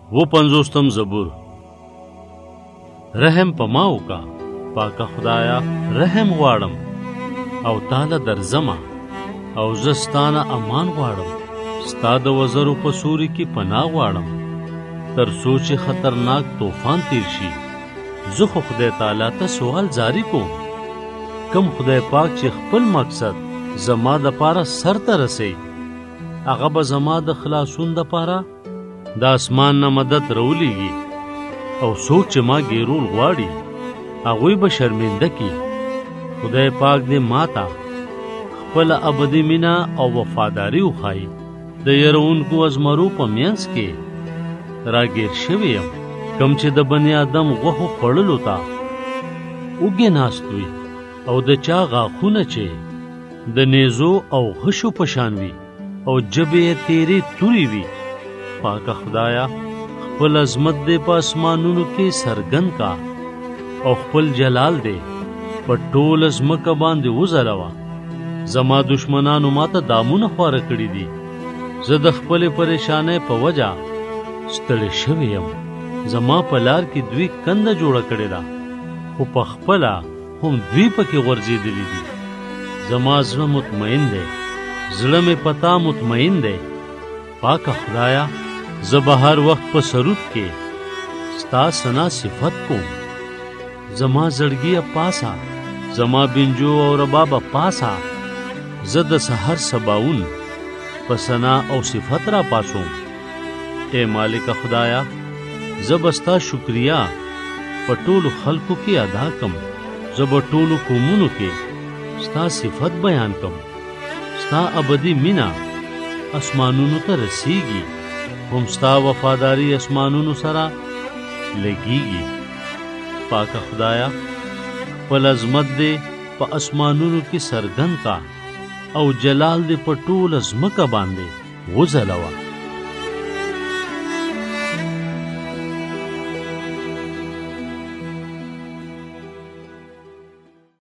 پنځوستم زبور. رحم په ما وکا پاکه خدایا، رحم غواړم او تاله درځمه، او زه ستانه امان غواړم. ستا د وزرو په سوري کې پناه غواړم، تر څو چې خطرناک طوفان تیر شي. زه خو خدای تعالی ته سوال جاری کوم، کم خدای پاک چې خپل مقصد زما د پاره سر ته رسي، هغه به زما د خلاصون د پاره د اسمان نه مدد راولیږي، او څوک چې ما ګیرول غواړي هغوی به شرمنده کی. خدای پاک دې ماته خپل ابدي مینا او وفاداری وښایي. د یرونکو ازمرو په منځ کې راګیر شوی یم، کم چې د بني آدم غوښو خوړلو ته اوږې ناست وي، او د چا غاښونه چې د نیزو او غشو په شان وي، او ژبې یې تیرې تورې وي. پاکه خدایا، خپل عظمت دې په اسمانونو کې څرګند کا، او خپل جلال دې په ټول ځمکه باندې وځلوه. زما دشمنانو ماته دامونه خواره کړي دي، زه د خپلې پریشانۍ په وجه ستړی شوی یم. زما په لار کې دوی کنده جوړه کړې ده، خو په خپله هم دوی پکې غورځېدلي دي. زما زړه مطمئن دی، زړه مې پتا مطمئن دی. پاکه خدایا، زه به هر وخت په سرود کې ستا ثنا صفت کوم. زما زړګیه پاسه، زما بنجو او ربابه پاسه، زه د سحر سباون په ثنا او صفت را پاسوم. اے مالک خدایا، زه به ستا شکریا په ټولو خلقو کې ادا کم. زه به ټولو قومونو کې ستا صفت بیان کم. ستا ابدي مینا اسمانونو ته رسیږي، هم ستا وفاداری اسمانونو سره لګیږي. پاکه خدایا، خپل عظمت دې په اسمانونو کې څرګند کا، او جلال دې په ټوله ځمکه باندې وځلوه.